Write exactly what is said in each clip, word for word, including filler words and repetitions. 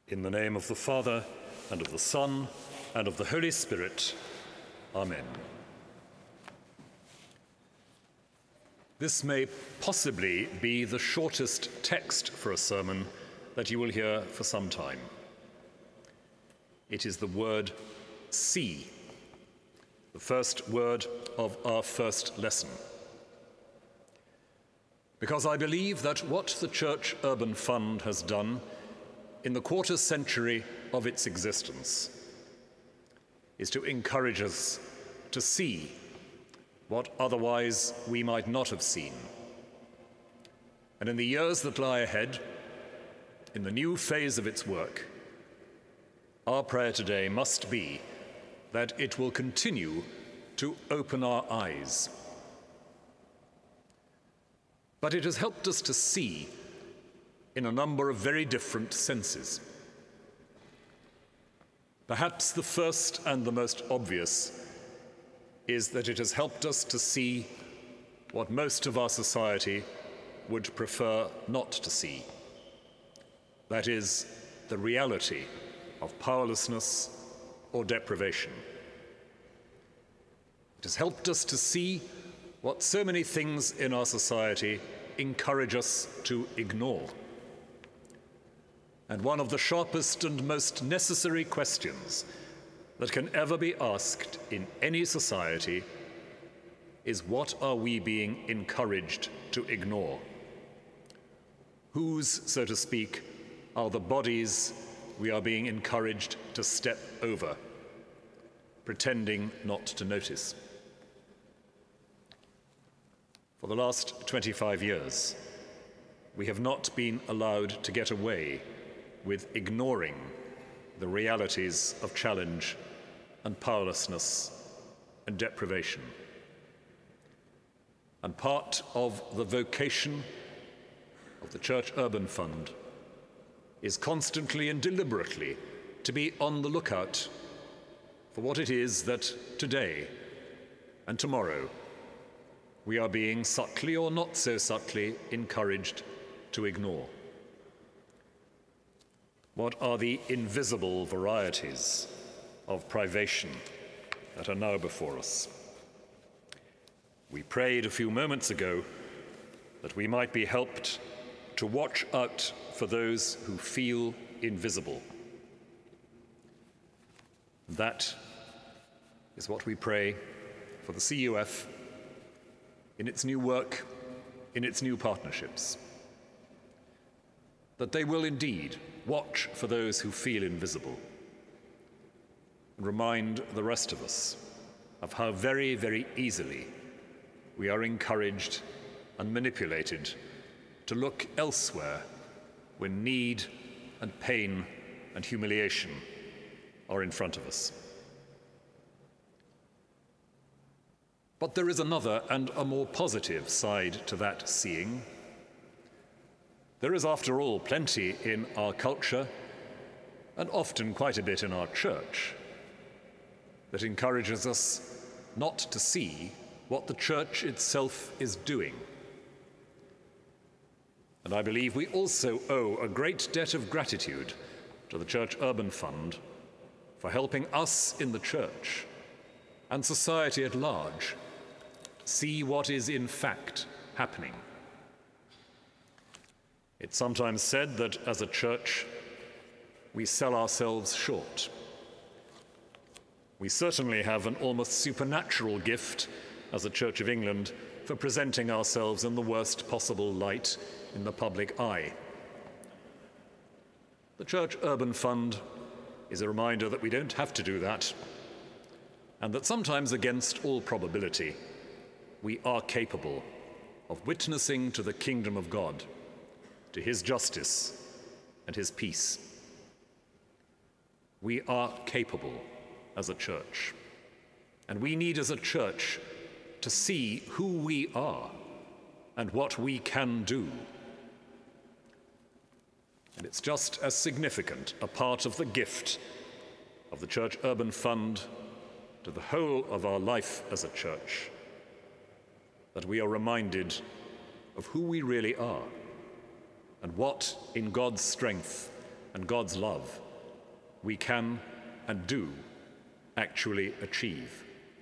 In the name of the Father, and of the Son, and of the Holy Spirit. Amen. This may possibly be the shortest text for a sermon that you will hear for some time. It is the word see, the first word of our first lesson. Because I believe that what the Church Urban Fund has done in the quarter century of its existence is to encourage us to see what otherwise we might not have seen. And in the years that lie ahead, in the new phase of its work, our prayer today must be that it will continue to open our eyes. But it has helped us to see in a number of very different senses. Perhaps the first and the most obvious is that it has helped us to see what most of our society would prefer not to see. That is, the reality of powerlessness or deprivation. It has helped us to see what so many things in our society encourage us to ignore. And one of the sharpest and most necessary questions that can ever be asked in any society is, what are we being encouraged to ignore? Whose, so to speak, are the bodies we are being encouraged to step over, pretending not to notice? For the last twenty-five years, we have not been allowed to get away with ignoring the realities of challenge and powerlessness and deprivation. And part of the vocation of the Church Urban Fund is constantly and deliberately to be on the lookout for what it is that today and tomorrow we are being subtly or not so subtly encouraged to ignore. What are the invisible varieties of privation that are now before us? We prayed a few moments ago that we might be helped to watch out for those who feel invisible. That is what we pray for the C U F in its new work, in its new partnerships. That they will indeed watch for those who feel invisible and remind the rest of us of how very, very easily we are encouraged and manipulated to look elsewhere when need and pain and humiliation are in front of us. But there is another and a more positive side to that seeing. There is, after all, plenty in our culture, and often quite a bit in our church, that encourages us not to see what the church itself is doing. And I believe we also owe a great debt of gratitude to the Church Urban Fund for helping us in the church and society at large see what is in fact happening. It's sometimes said that as a church, we sell ourselves short. We certainly have an almost supernatural gift as a Church of England for presenting ourselves in the worst possible light in the public eye. The Church Urban Fund is a reminder that we don't have to do that, and that sometimes, against all probability, we are capable of witnessing to the kingdom of God, to his justice and his peace. We are capable as a church, and we need as a church to see who we are and what we can do. And it's just as significant a part of the gift of the Church Urban Fund to the whole of our life as a church that we are reminded of who we really are and what, in God's strength, and God's love, we can and do actually achieve.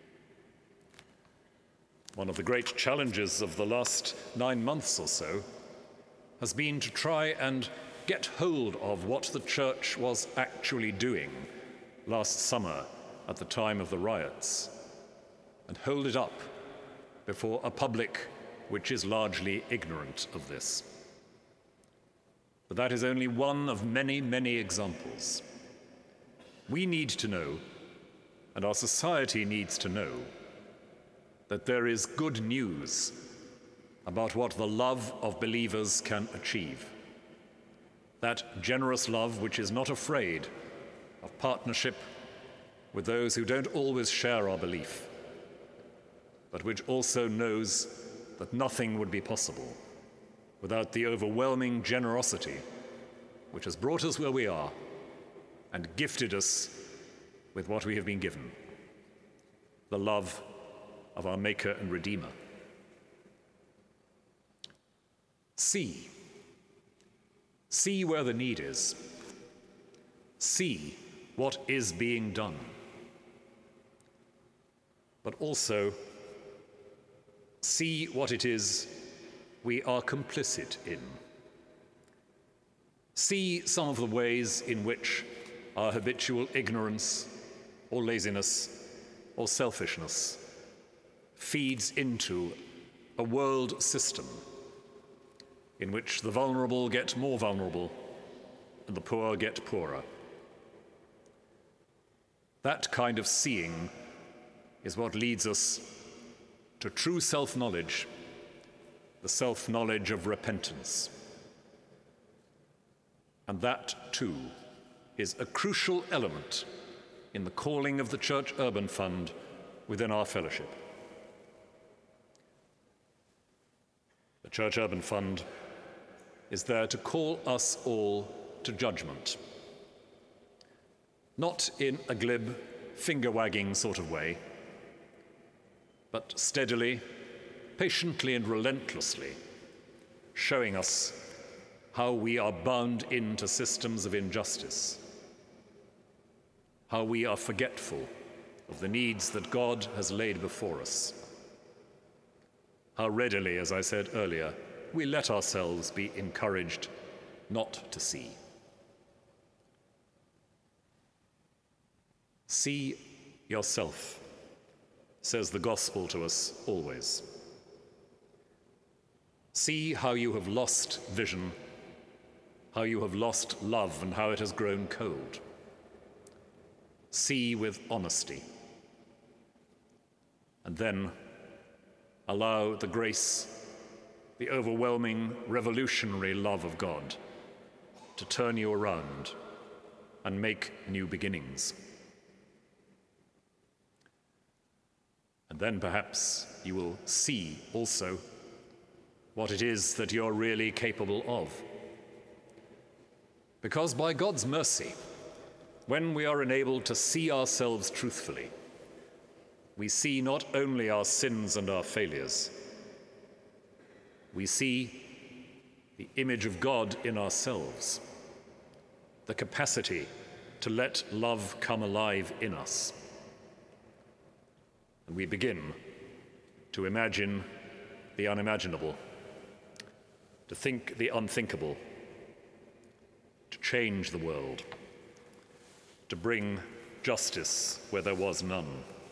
One of the great challenges of the last nine months or so has been to try and get hold of what the church was actually doing last summer at the time of the riots, and hold it up before a public which is largely ignorant of this. But that is only one of many, many examples. We need to know, and our society needs to know, that there is good news about what the love of believers can achieve. That generous love which is not afraid of partnership with those who don't always share our belief, but which also knows that nothing would be possible without the overwhelming generosity which has brought us where we are and gifted us with what we have been given, the love of our Maker and Redeemer. See. See where the need is. See what is being done. But also, see what it is we are complicit in. See some of the ways in which our habitual ignorance or laziness or selfishness feeds into a world system in which the vulnerable get more vulnerable and the poor get poorer. That kind of seeing is what leads us to true self-knowledge, the self-knowledge of repentance. And that, too, is a crucial element in the calling of the Church Urban Fund within our fellowship. The Church Urban Fund is there to call us all to judgment. Not in a glib, finger-wagging sort of way, but steadily, patiently and relentlessly, showing us how we are bound into systems of injustice, how we are forgetful of the needs that God has laid before us, how readily, as I said earlier, we let ourselves be encouraged not to see. See yourself, says the gospel to us always. See how you have lost vision, how you have lost love, and how it has grown cold. See with honesty. And then allow the grace, the overwhelming, revolutionary love of God to turn you around and make new beginnings. And then perhaps you will see also what it is that you're really capable of. Because by God's mercy, when we are enabled to see ourselves truthfully, we see not only our sins and our failures, we see the image of God in ourselves, the capacity to let love come alive in us. And we begin to imagine the unimaginable, to think the unthinkable, to change the world, to bring justice where there was none.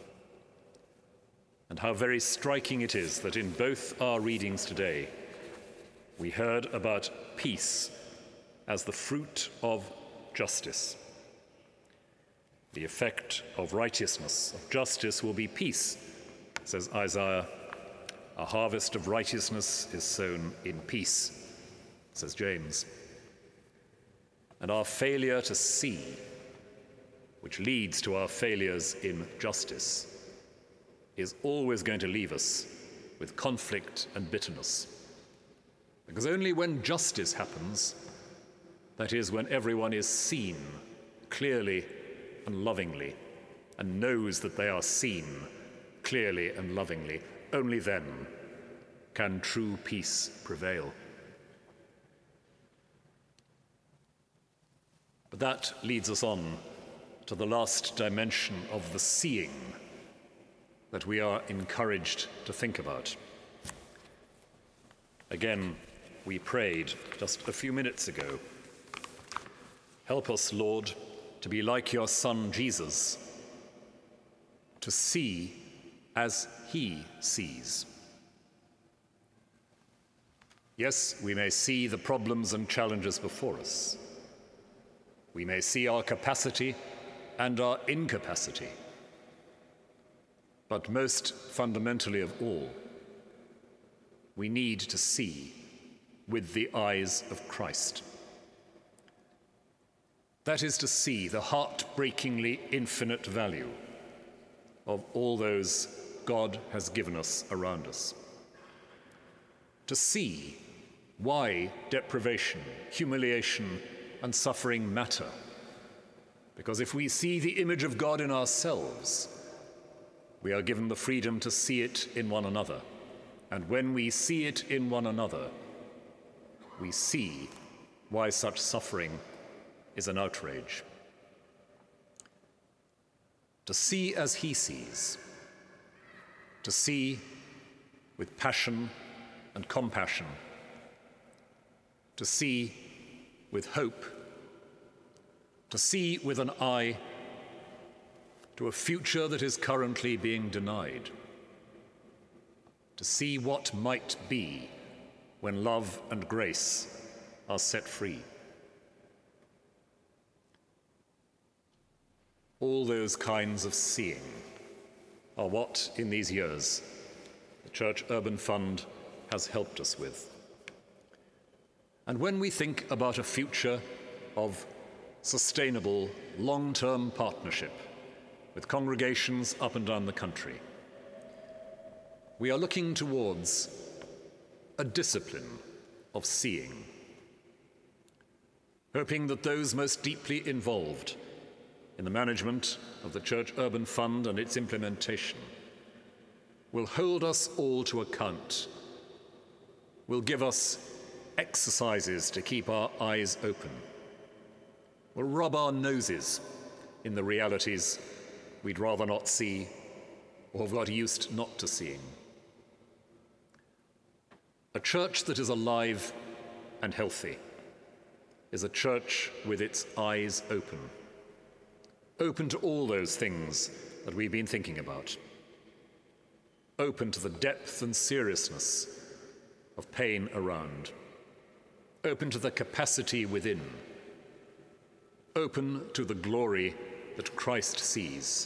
And how very striking it is that in both our readings today, we heard about peace as the fruit of justice. The effect of righteousness, of justice, will be peace, says Isaiah. A harvest of righteousness is sown in peace, says James. And our failure to see, which leads to our failures in justice, is always going to leave us with conflict and bitterness. Because only when justice happens, that is, when everyone is seen clearly and lovingly, and knows that they are seen clearly and lovingly, only then can true peace prevail. that leads us on to the last dimension of the seeing that we are encouraged to think about. Again, we prayed just a few minutes ago, help us, Lord, to be like your Son, Jesus, to see as he sees. Yes, we may see the problems and challenges before us. We may see our capacity and our incapacity. But most fundamentally of all, we need to see with the eyes of Christ. That is to see the heart-breakingly infinite value of all those God has given us around us. To see why deprivation, humiliation, and suffering matter. Because if we see the image of God in ourselves, we are given the freedom to see it in one another. And when we see it in one another, we see why such suffering is an outrage. To see as he sees, to see with passion and compassion, to see with hope, to see with an eye to a future that is currently being denied, to see what might be when love and grace are set free. All those kinds of seeing are what, in these years, the Church Urban Fund has helped us with. And when we think about a future of sustainable, long-term partnership with congregations up and down the country, we are looking towards a discipline of seeing, hoping that those most deeply involved in the management of the Church Urban Fund and its implementation will hold us all to account, will give us exercises to keep our eyes open, will rub our noses in the realities we'd rather not see or have got used not to seeing. A church that is alive and healthy is a church with its eyes open, open to all those things that we've been thinking about, open to the depth and seriousness of pain around, open to the capacity within, open to the glory that Christ sees,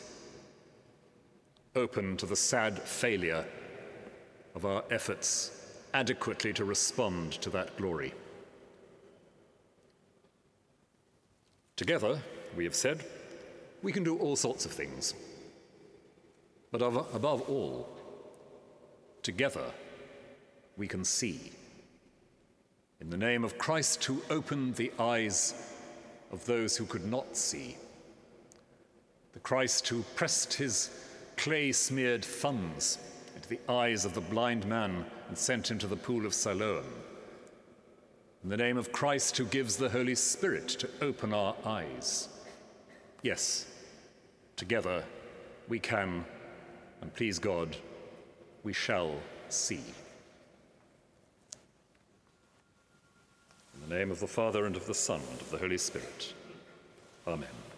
open to the sad failure of our efforts adequately to respond to that glory. Together, we have said, we can do all sorts of things. But above all, together, we can see. In the name of Christ, who opened the eyes of those who could not see, the Christ who pressed his clay-smeared thumbs into the eyes of the blind man and sent him to the pool of Siloam. In the name of Christ, who gives the Holy Spirit to open our eyes. Yes, together we can, and please God, we shall see. In the name of the Father, and of the Son, and of the Holy Spirit. Amen.